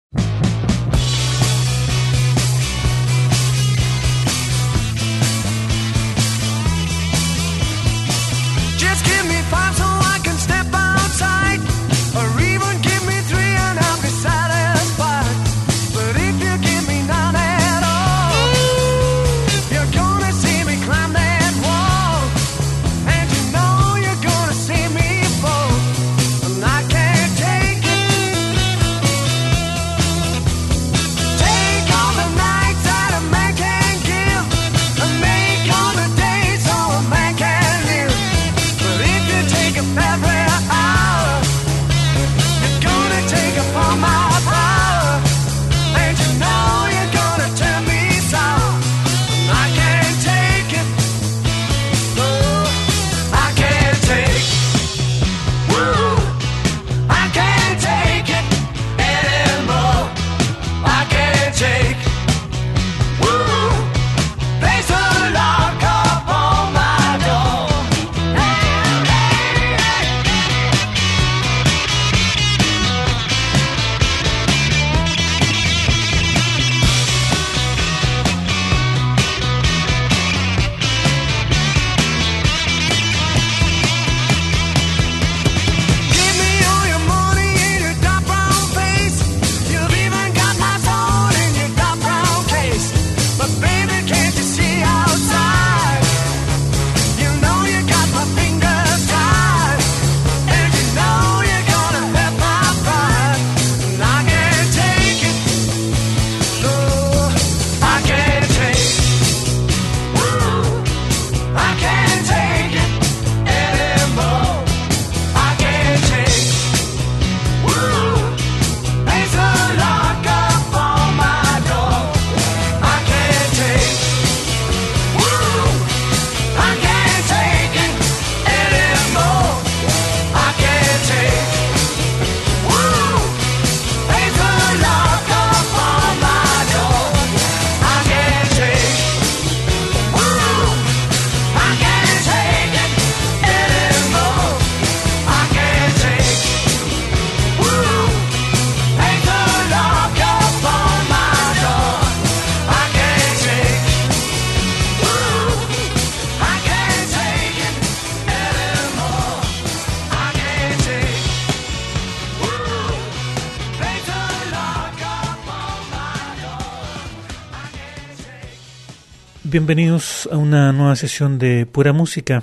Bienvenidos a una nueva sesión de Pura Música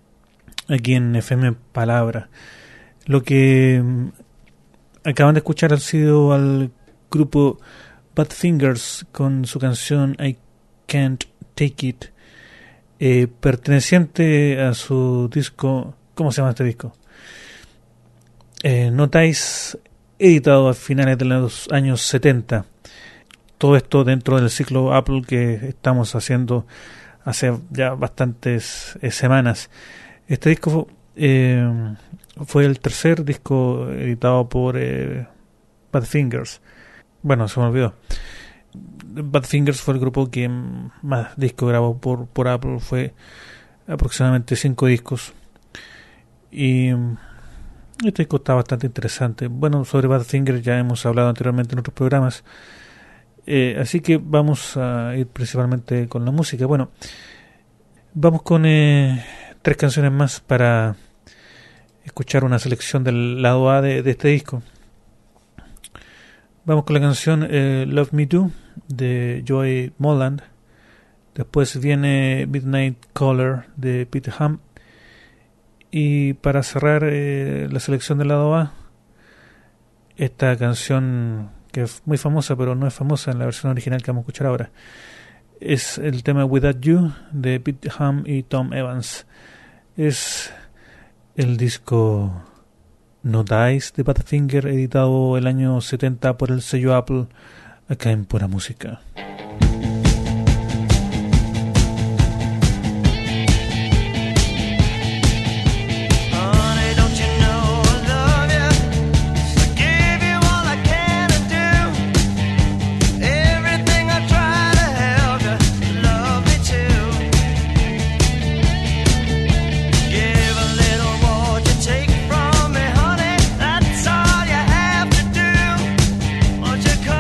aquí en FM Palabra. Lo que acaban de escuchar ha sido al grupo Badfingers con su canción I Can't Take It, perteneciente a su disco. ¿Cómo se llama este disco? No Dice, editado a finales de los años 70. Todo esto dentro del ciclo Apple que estamos haciendo hace ya bastantes semanas. Este disco fue el tercer disco editado por Badfingers. Bueno, se me olvidó. Badfingers fue el grupo que más discos grabó por Apple. Fue aproximadamente 5 discos. Y este disco está bastante interesante. Bueno, sobre Badfingers ya hemos hablado anteriormente en otros programas. Así que vamos a ir principalmente con la música. Bueno, vamos con 3 canciones más para escuchar una selección del lado A de este disco. Vamos con la canción Love Me Do de Joey Molland. Después viene Midnight Caller de Pete Ham. Y para cerrar la selección del lado A, esta canción que es muy famosa, pero no es famosa en la versión original que vamos a escuchar ahora. Es el tema Without You de Pete Ham y Tom Evans. Es el disco No Dice de Badfinger, editado el año 70 por el sello Apple, acá en Pura Música. Won't you come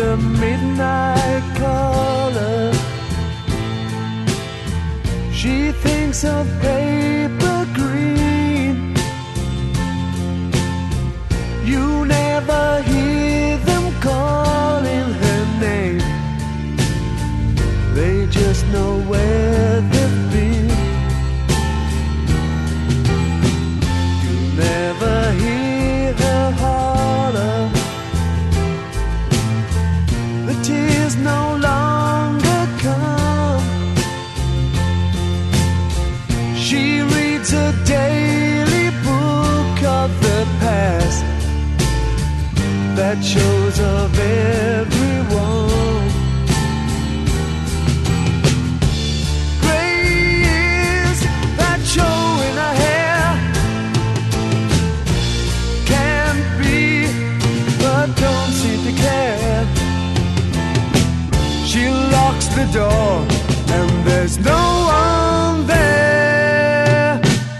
the midnight caller. She thinks of paper green. You never hear them calling her name. They just know where they've been. You never hear her holler. The tears no longer come. She reads a daily book of the past that shows of everyone. Gray years that show in her hair can't be, but don't seem to care. She locks the door and there's no one there.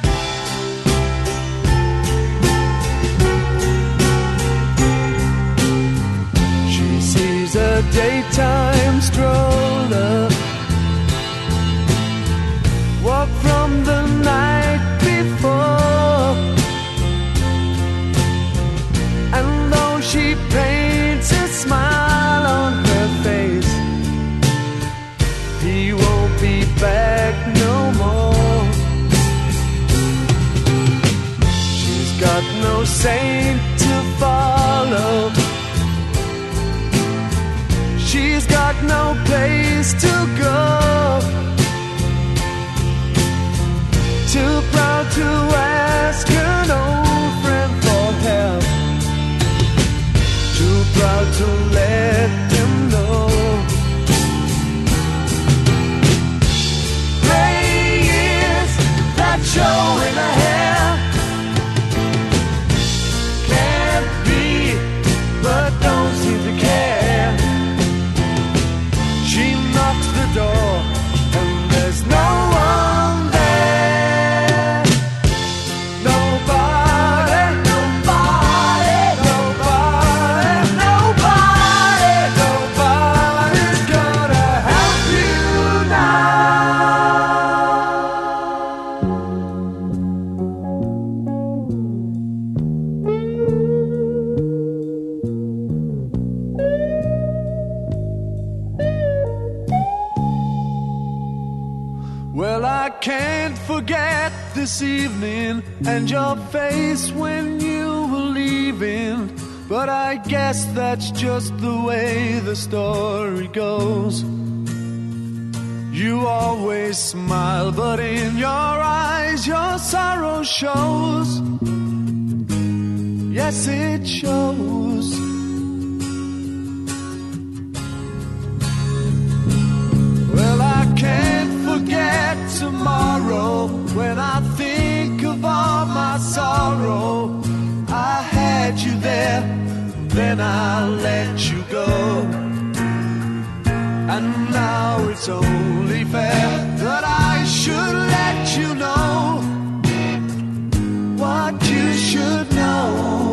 She sees a daytime stroller walk from the night before, and though she paints a smile on her face, he won't be back no more. She's got no saint to follow. She's got no place to go. Too proud to ask an old friend for help. Too proud to let him know. Gray years that show in her hair can't be, but don't seem to care. She knocks the door and there's no one there. Nobody, nobody, nobody, nobody, nobody's gonna help you Well, I can't forget this evening and your face when you were leaving, but I guess that's just the way the story goes. You always smile, but in your eyes your sorrow shows. Yes, it shows. Well, I can't forget tomorrow when I think of all my sorrow. I had you there, then I let you go, and now it's only fair that I should let you know what you should know.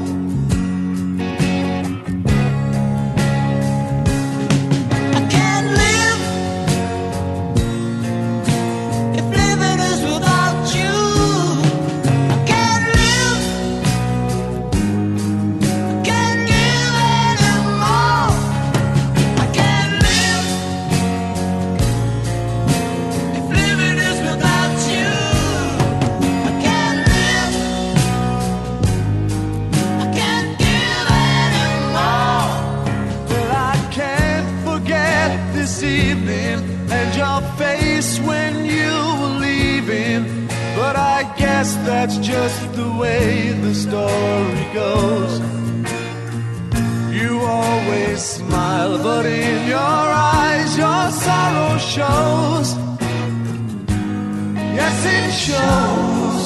That's just the way the story goes. You always smile, but in your eyes your sorrow shows. Yes, it shows.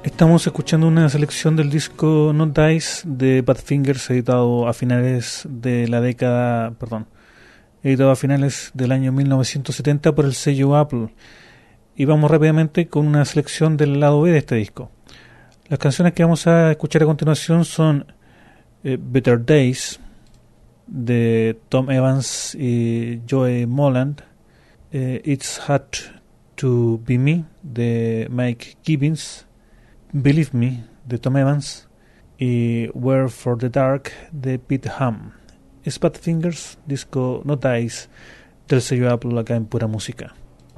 Estamos escuchando una selección del disco Not Dice de Badfingers, editado a finales de la década, editado a finales del año 1970 por el sello Apple. Y vamos rápidamente con una selección del lado B de este disco. Las canciones que vamos a escuchar a continuación son Better Days de Tom Evans y Joe Molland, It's Had to Be Me de Mike Gibbons, Believe Me de Tom Evans y Where for the Dark de Pete Ham. Es Badfingers, disco Not Dice del sello Apple, acá en Pura Música.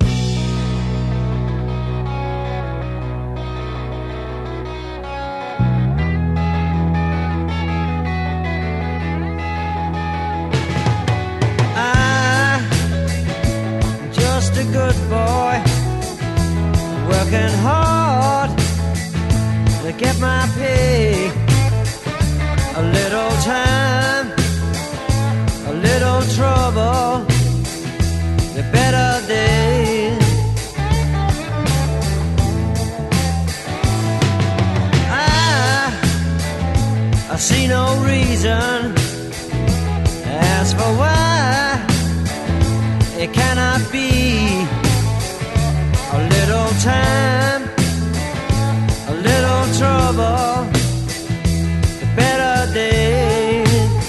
Just a good boy, working hard to get my pay. A little time, a little trouble, the better days. I see no reason as for why it cannot be. A little time, a little trouble, the better days.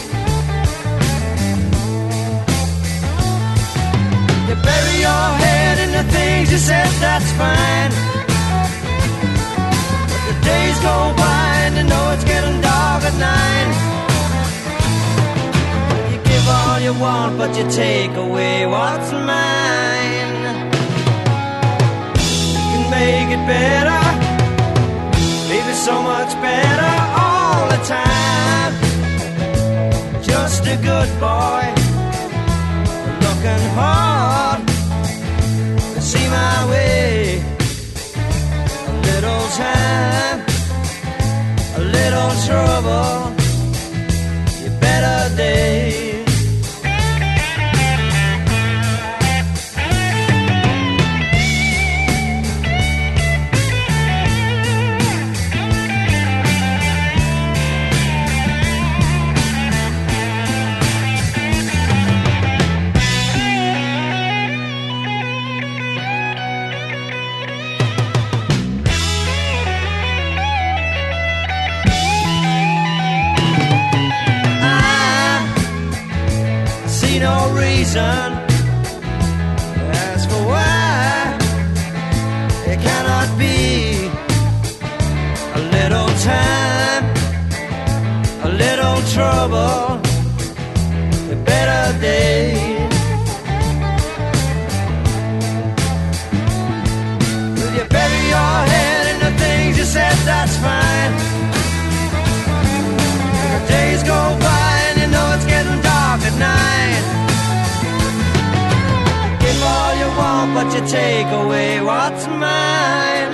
You bury your head in the things you said, that's fine. But the days go by and you know it's getting dark at night. You give all you want, but you take away what's mine. Make it better, maybe so much better all the time. Just a good boy, looking hard to see my way. A little time, a little trouble, your better days. No reason as for why it cannot be. A little time, a little trouble, a better day. Will you bury your head in the things you said, that's fine. The days go by and you know it's getting dark at night. Give all you want, but you take away what's mine.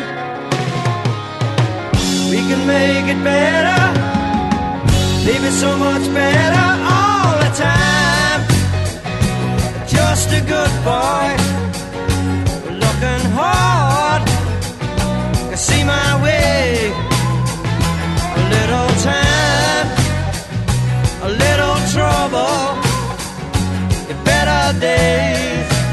We can make it better, leave it so much better all the time. Just a good boy, looking hard to see my way. A little time, a little trouble, a better days.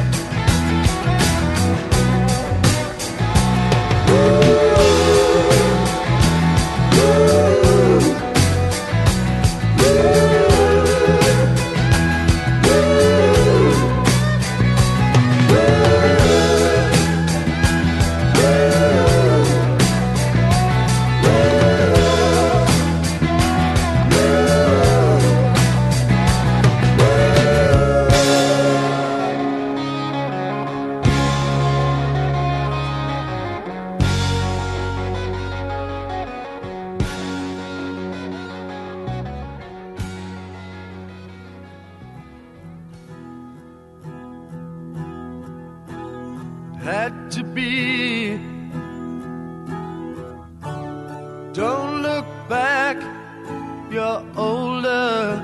Had to be. Don't look back, you're older.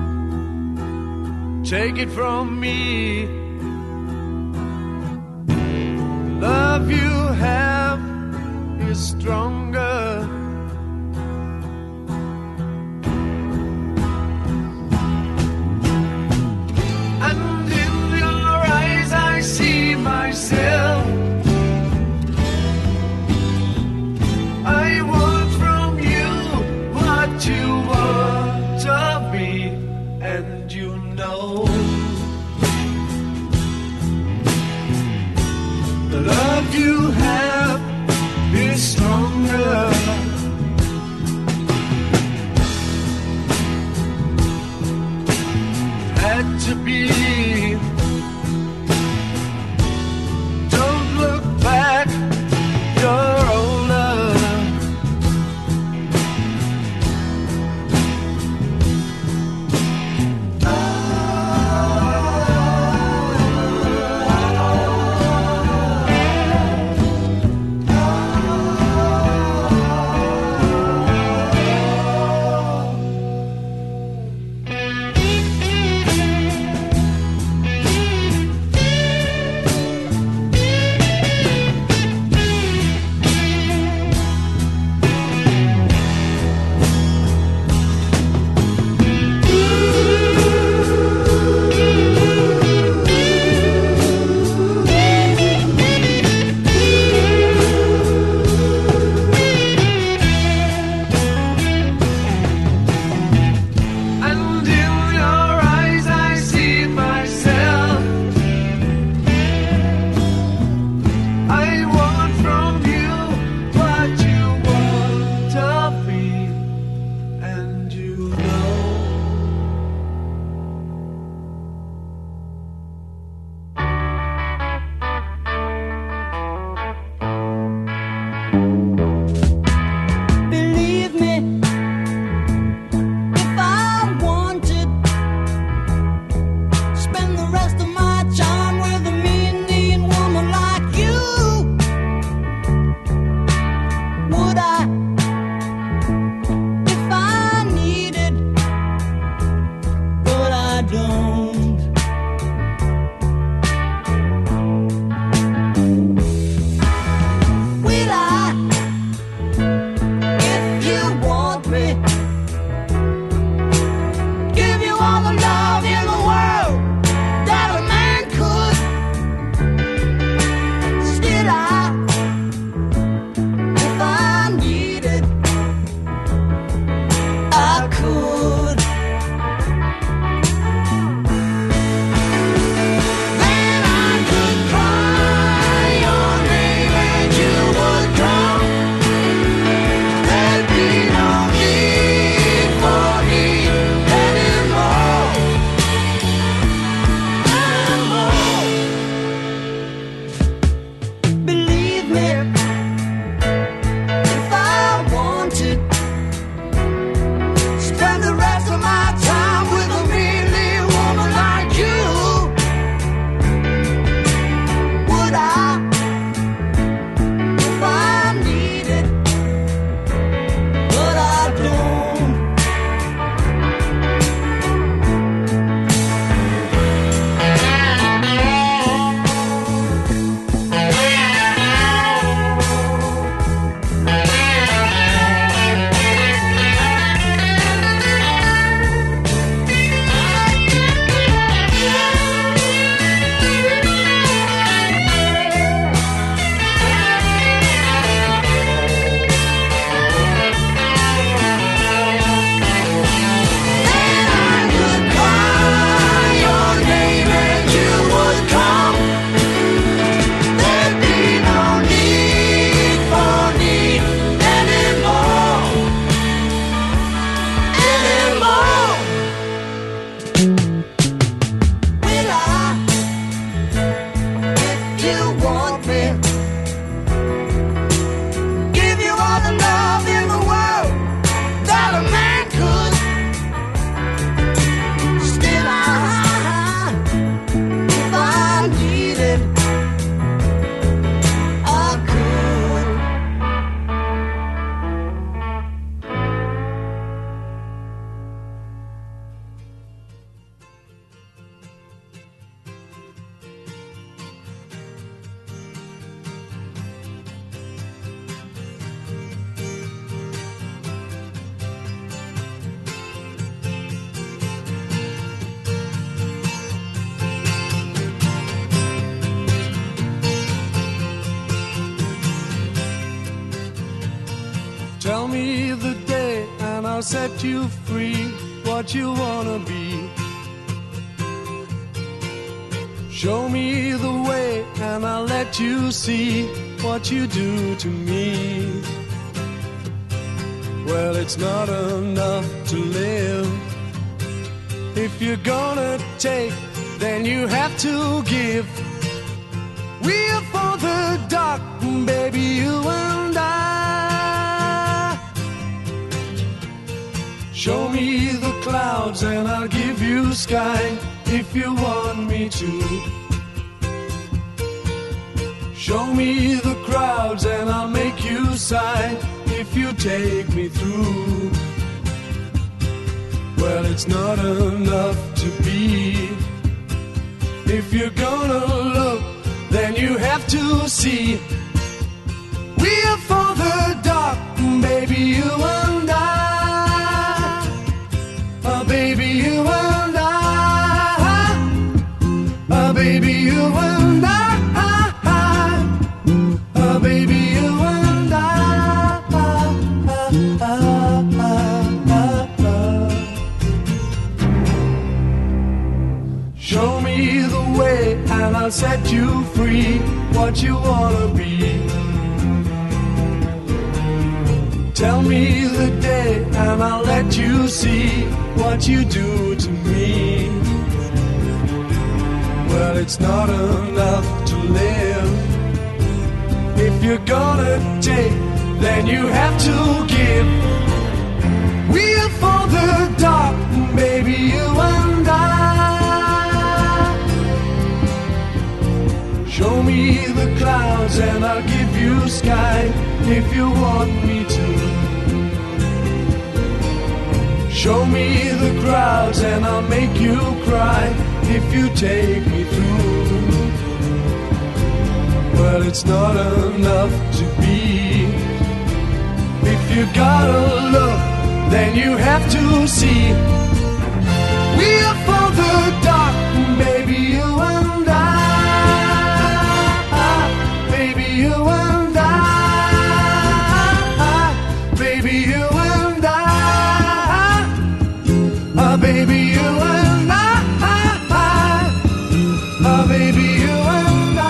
Take it from me, love you have is stronger. And in your eyes I see myself. I want from you what you want of me, and you know the love you have is stronger. set you free, what you wanna be. Show me the way and I'll let you see what you do to me. Well, it's not enough to live. If you're gonna take, then you have to give. We're for the dark, baby, you and I. Show me the clouds and I'll give you sky if you want me to. Show me the crowds and I'll make you sigh if you take me through. Well, it's not enough to be. If you're gonna look, then you have to see. We're for the dark, baby, you and I. Baby, you and I. Baby, you and I. Baby, you and I. Show me the way and I'll set you free, what you wanna be. Tell me the day and I'll let you see what you do to me. Well, it's not enough to live. If you're gonna take, then you have to give. We're for the dark, baby, you and I. Show me the clouds and I'll give you sky if you want me to. Show me the crowds and I'll make you cry if you take me through. Well, it's not enough to be. If you gotta look, then you have to see. We're for the dark, baby, you and I. Baby, you and I. Baby, you and I. Baby, you and I. Baby, you and I.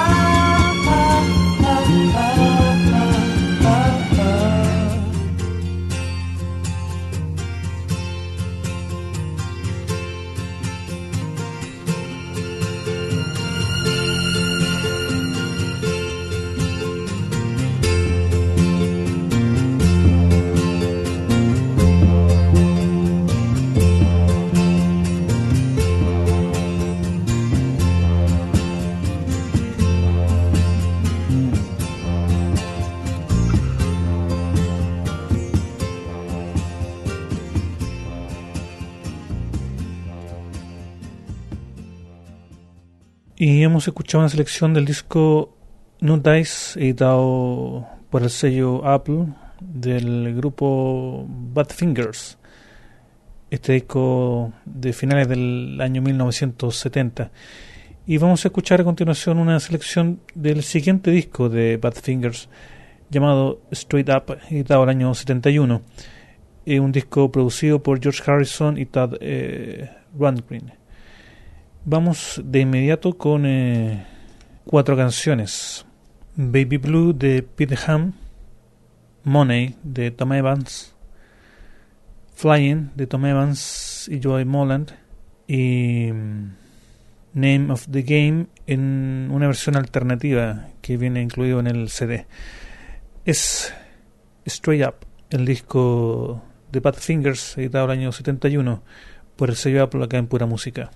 Y hemos escuchado una selección del disco No Dice, editado por el sello Apple, del grupo Badfingers. Este disco de finales del año 1970. Y vamos a escuchar a continuación una selección del siguiente disco de Badfingers, llamado Straight Up, editado el año 71. Un disco producido por George Harrison y Todd Rundgren. Vamos de inmediato con 4 canciones. Baby Blue de Pete Ham, Money de Tom Evans, Flying de Tom Evans y Joey Molland, y Name of the Game en una versión alternativa que viene incluido en el CD. Es Straight Up, el disco de Badfingers, editado el año 71 por el sello Apple acá en Pura Música.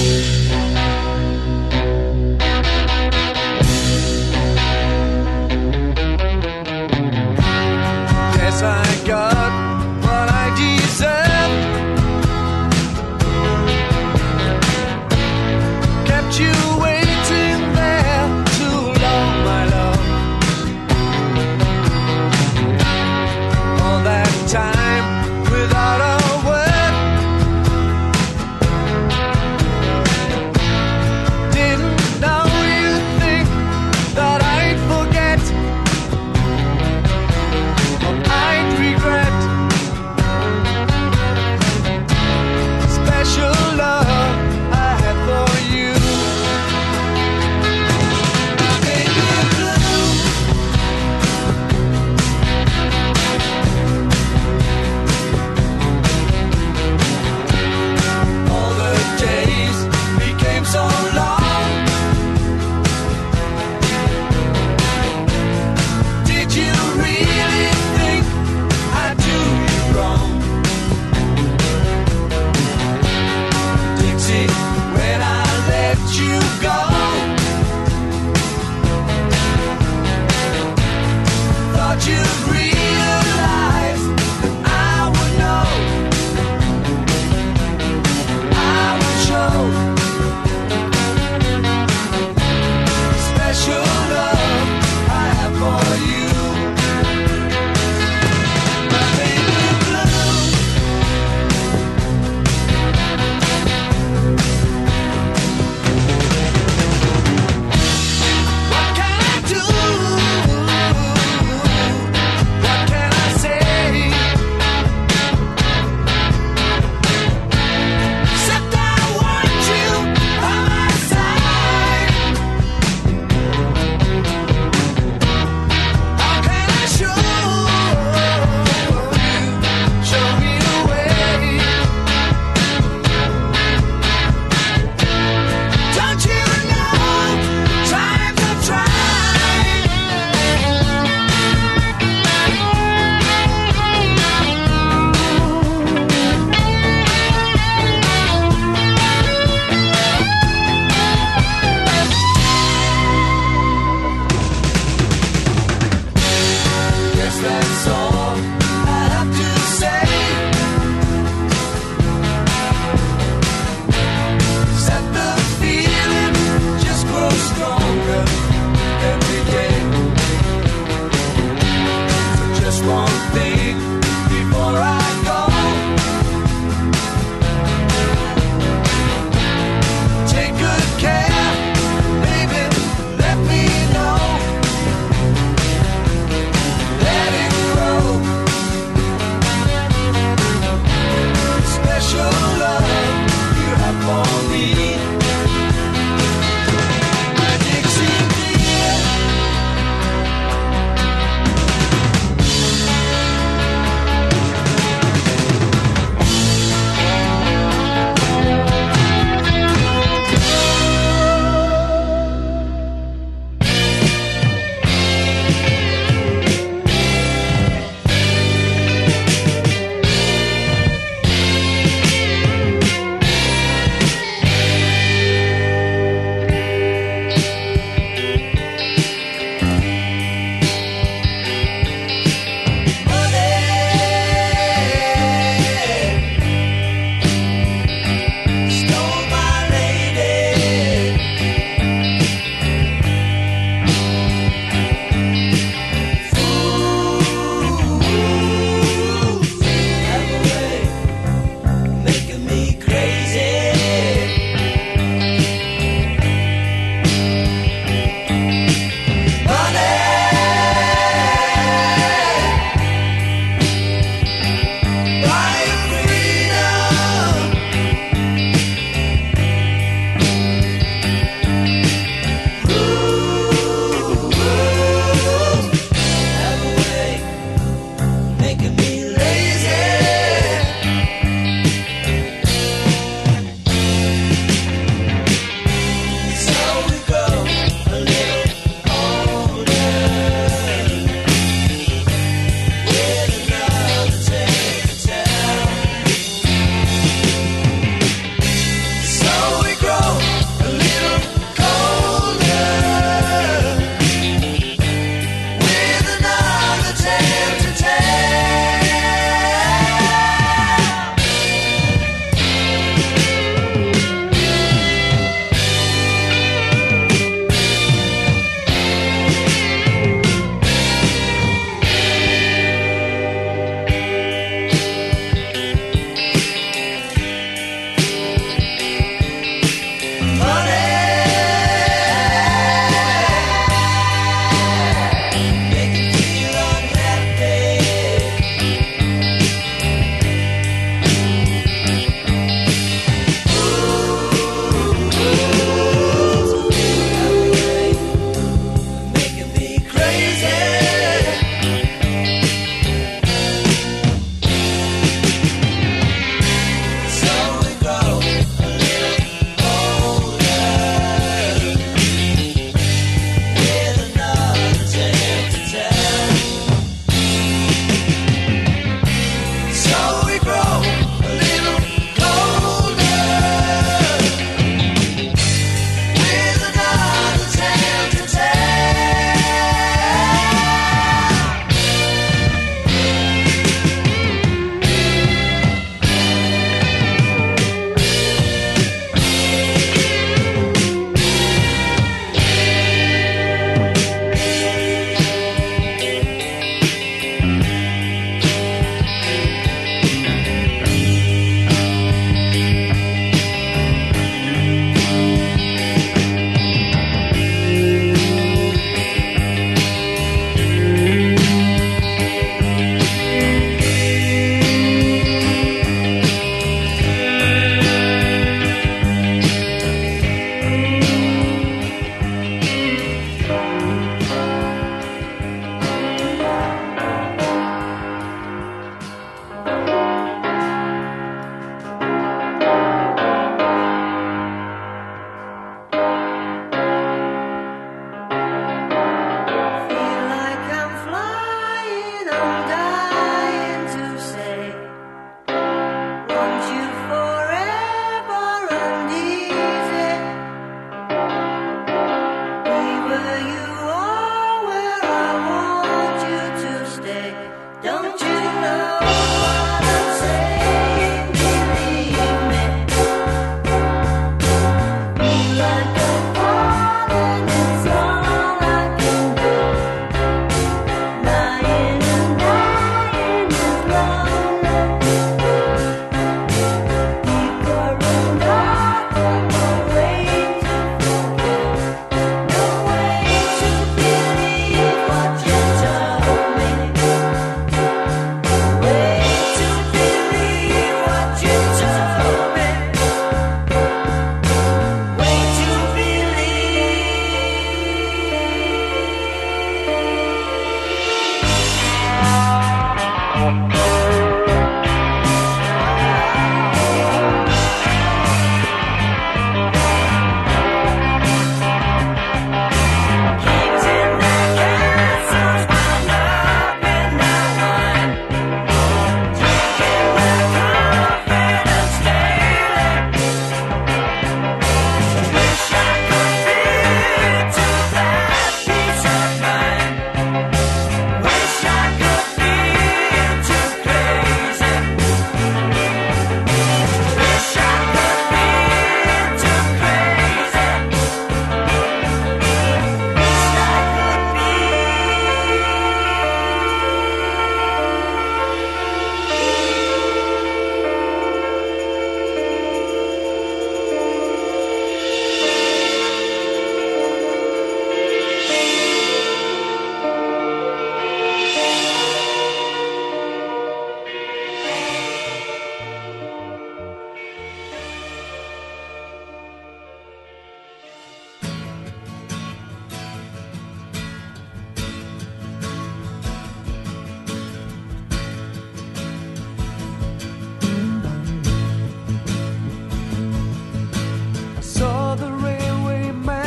I got what I deserve. Kept you waiting there too long, my love. All that time without a word.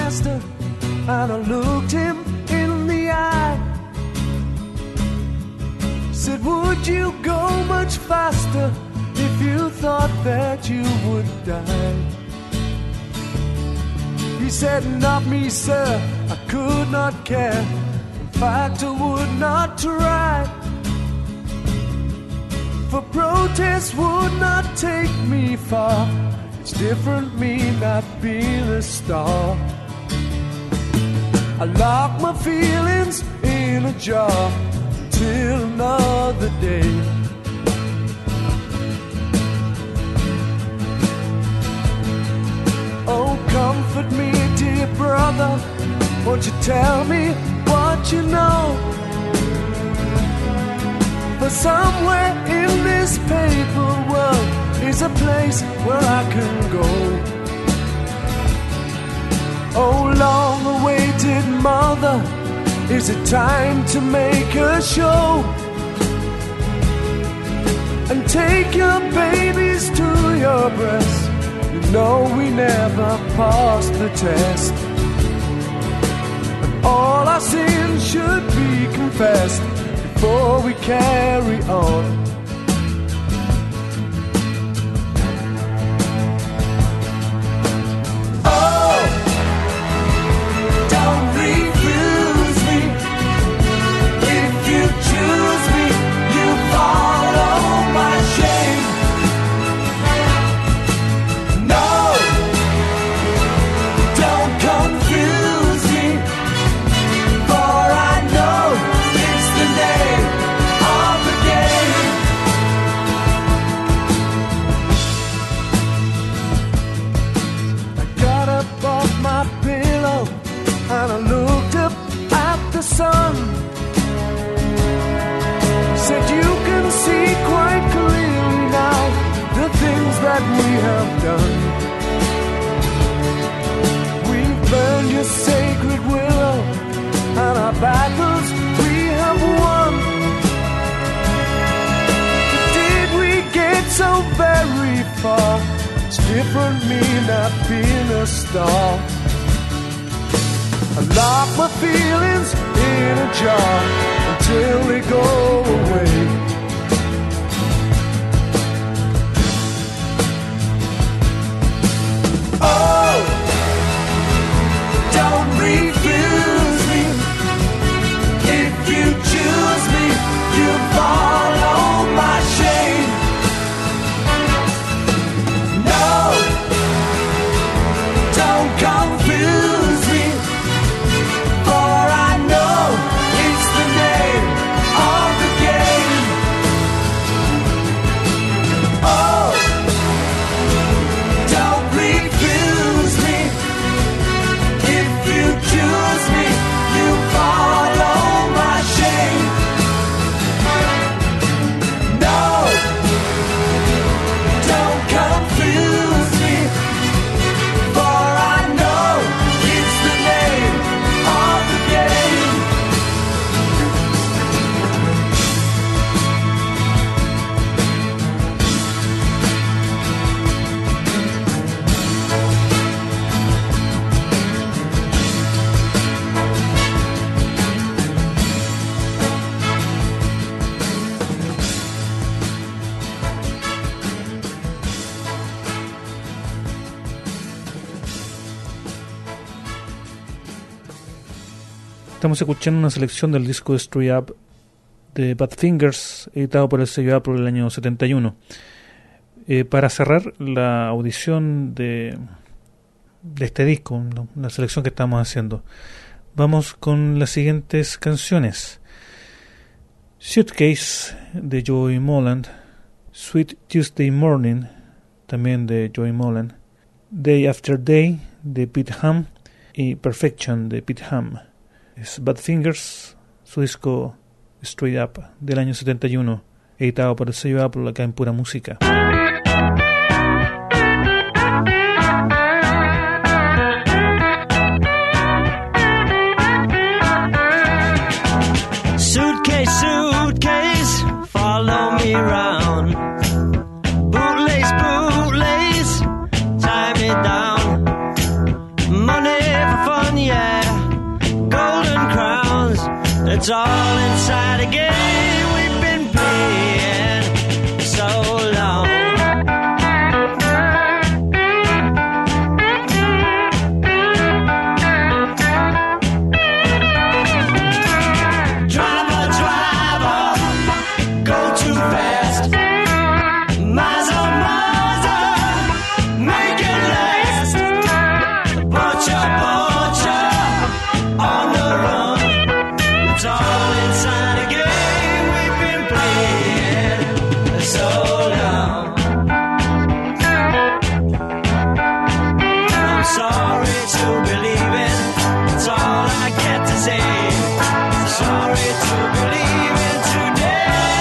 master and I looked him in the eye. Said, would you go much faster if you thought that you would die? He said, not me, sir, I could not care. In fact, I would not try. For protest would not take me far. It's different me not being a star. I lock my feelings in a jar till another day. Oh, comfort me, dear brother. Won't you tell me what you know? For somewhere in this paper world is a place where I can go. Oh, long-awaited mother, is it time to make a show? And take your babies to your breast. You know we never passed the test. And all our sins should be confessed before we carry on. Oh, don't refuse me. If you choose me, you follow my shame. No, don't confuse me, for I know it's the name of the game. I got up off my pillow and I looked up at the sun. Said you can see quite clearly now the things that we have done. We've burned your sacred willow and our battles we have won. But did we get so very far? It's different me not being a star. I lock my feelings in a jar until they go away. Oh, don't refuse me. If you choose me, you follow my shame. No, don't confuse me, for I know it's the name of the game. Oh, don't refuse me. If you choose me, you follow my shame. No, don't confuse me, for I know it's the name of the game. Estamos escuchando una selección del disco Straight Up de Badfingers, editado por el sello Apple el año 71. Para cerrar la audición de este disco, la selección que estamos haciendo, vamos con las siguientes canciones: Suitcase de Joey Molland, Sweet Tuesday Morning también de Joey Molland, Day After Day de Pete Ham y Perfection de Pete Ham. Es Badfingers, su disco Straight Up del año 71, editado por el sello Apple acá en Pura Música. Suitcase, suitcase, follow me round. Bootlace, bootlace, tie me down. Money for fun. It's all inside a game we've been playing so long. Driver, driver, go too fast. Miser, miser, make it last. Butcher, butcher, on the run. It's all inside a game we've been playing so long. I'm sorry to believe it. It's all I get to say. Sorry to believe it today.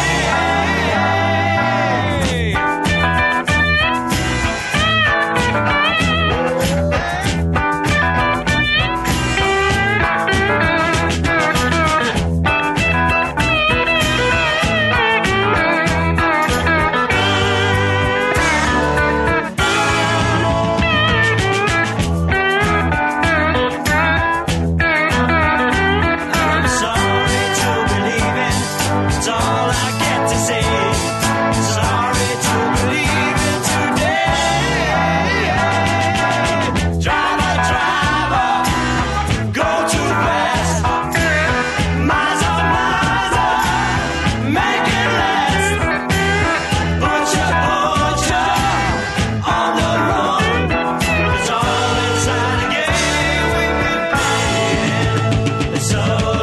I'm sorry to believe it. It's all I get to say. Sorry to believe it today. Driver, driver, go too fast. Miser, miser, make it last. Butcher, butcher, on the run. It's all inside a game we've been playing so long.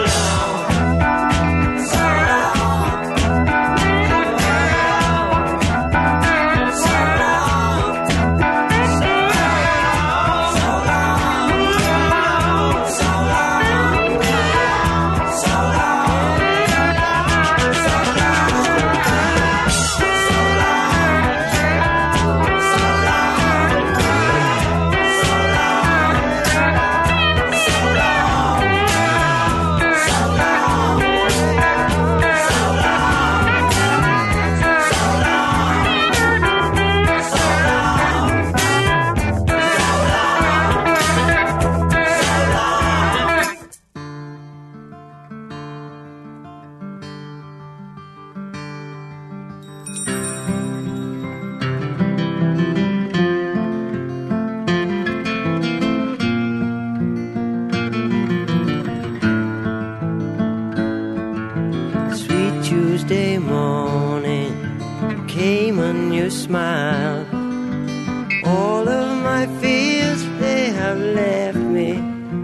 Sweet Tuesday morning came a new smile. All of my fears, they have left me.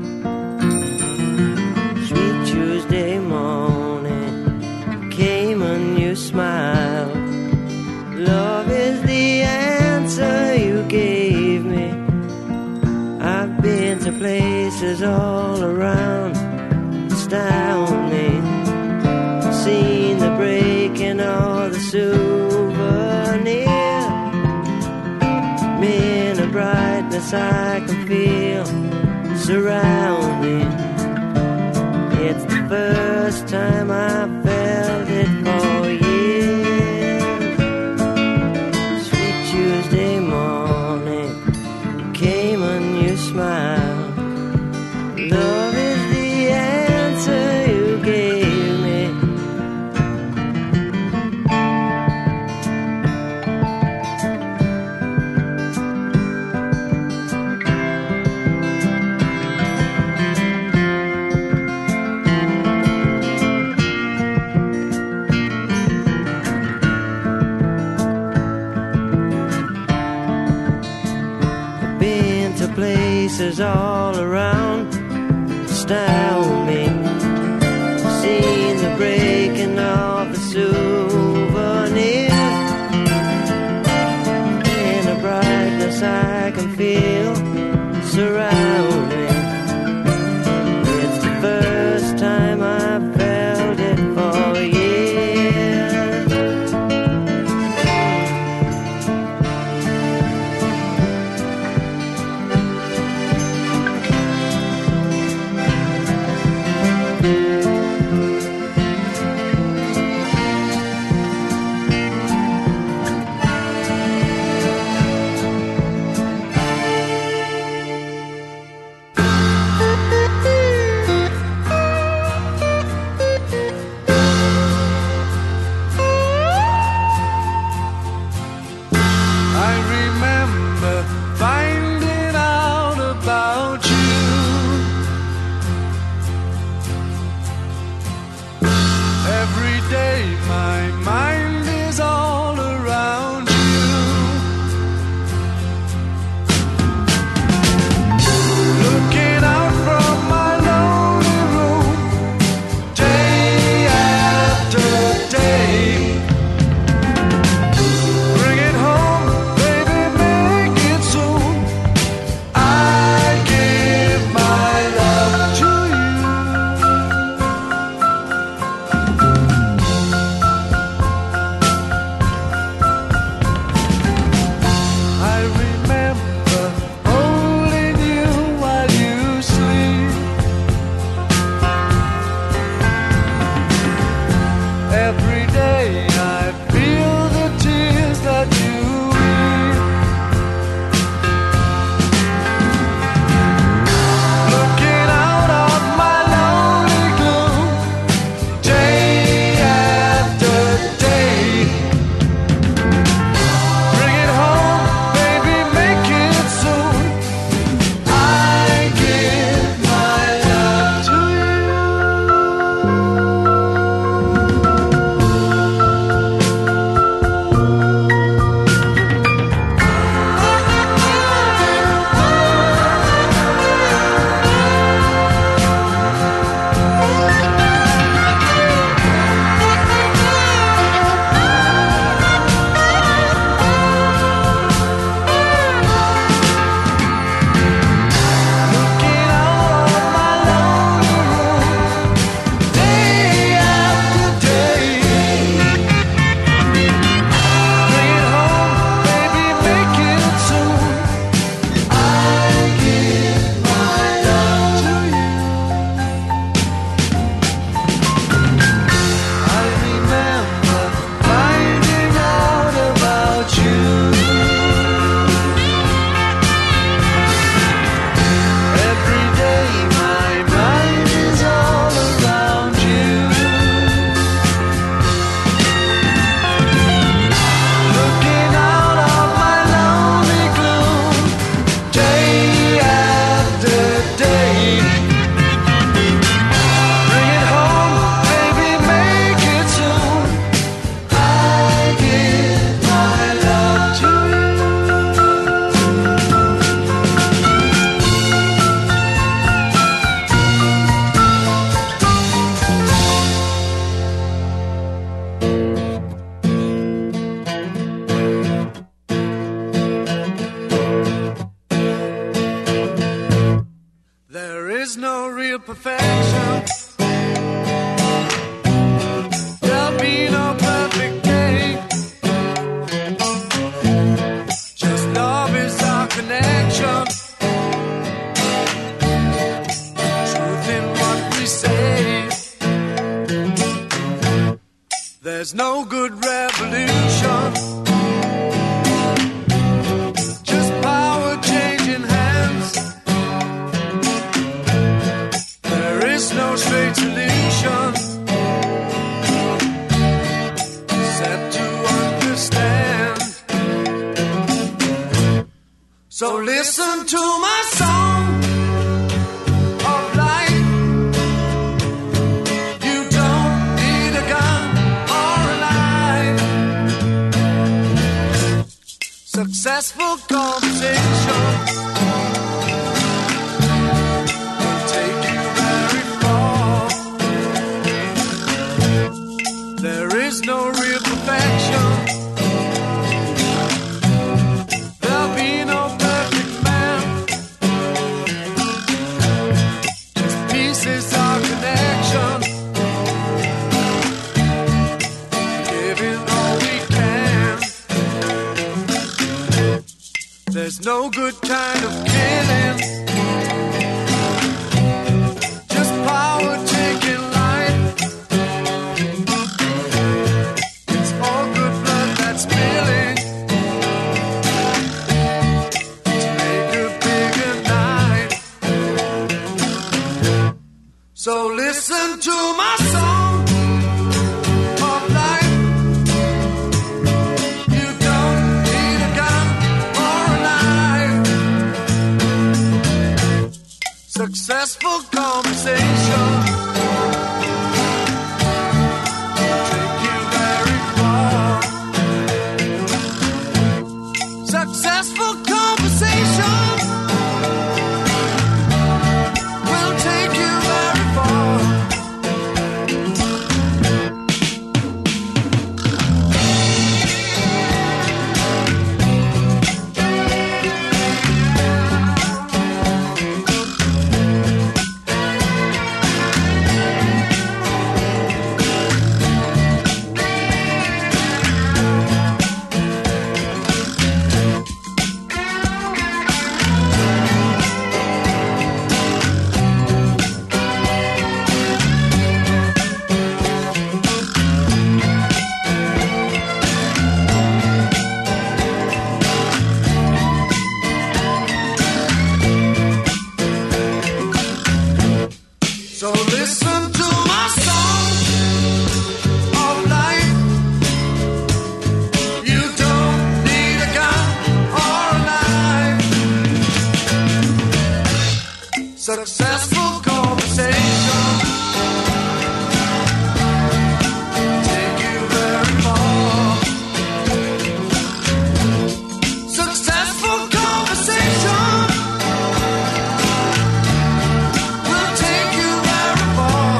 Sweet Tuesday morning came a new smile. Love is the answer you gave me. I've been to places all around, astounding. Seen the breaking of the souvenir. Me in a brightness I can feel surrounding. It's the first time I felt it for years. Sweet Tuesday morning came a new smile. Love is the answer you gave me. Been to places all around, astound me. Seen the breaking of the souvenirs. In a brightness I can feel surrounding. It's the first time I felt it for years. no real perfection. There'll be no perfect day. Just love is our connection. Truth in what we say. There's no good revolution. Just power changing hands. There is no straight solution. Set to understand. So listen to my song of life. You don't need a gun or a knife. Successful conversation will take you very far. There is no real perfection. There'll be no perfect man. Just pieces of connection. Giving all we can. There's no good kind of killing. Just power taking life. It's all good blood that's spilling to make a bigger night. So listen to my song of life. You don't need a gun or a knife. Successful conversation take you very far. Successful conversation will take you very far. So listen to my song of life. You don't need a gun or a knife. Successful conversation take you very far. Successful conversation will take you very far.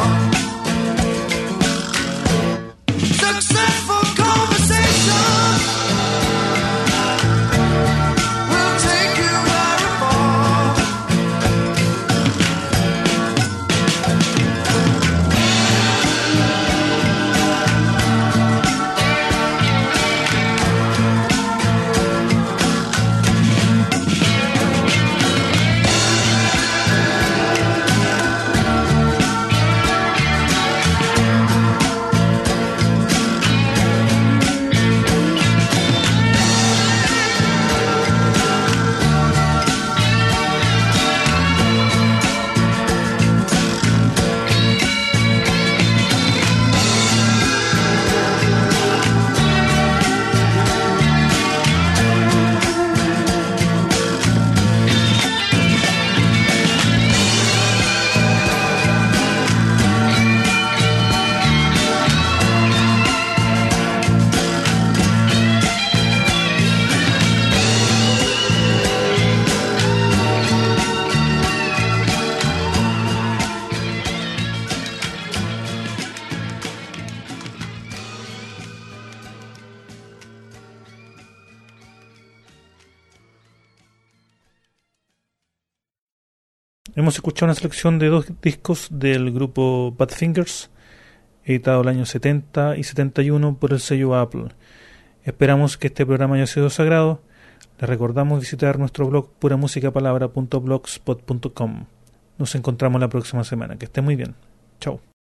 Hemos escuchado una selección de 2 discos del grupo Badfingers, editado el año 70 y 71 por el sello Apple. Esperamos que este programa haya sido de su agrado. Les recordamos visitar nuestro blog puramusicapalabra.blogspot.com. Nos encontramos la próxima semana. Que esté muy bien. Chao.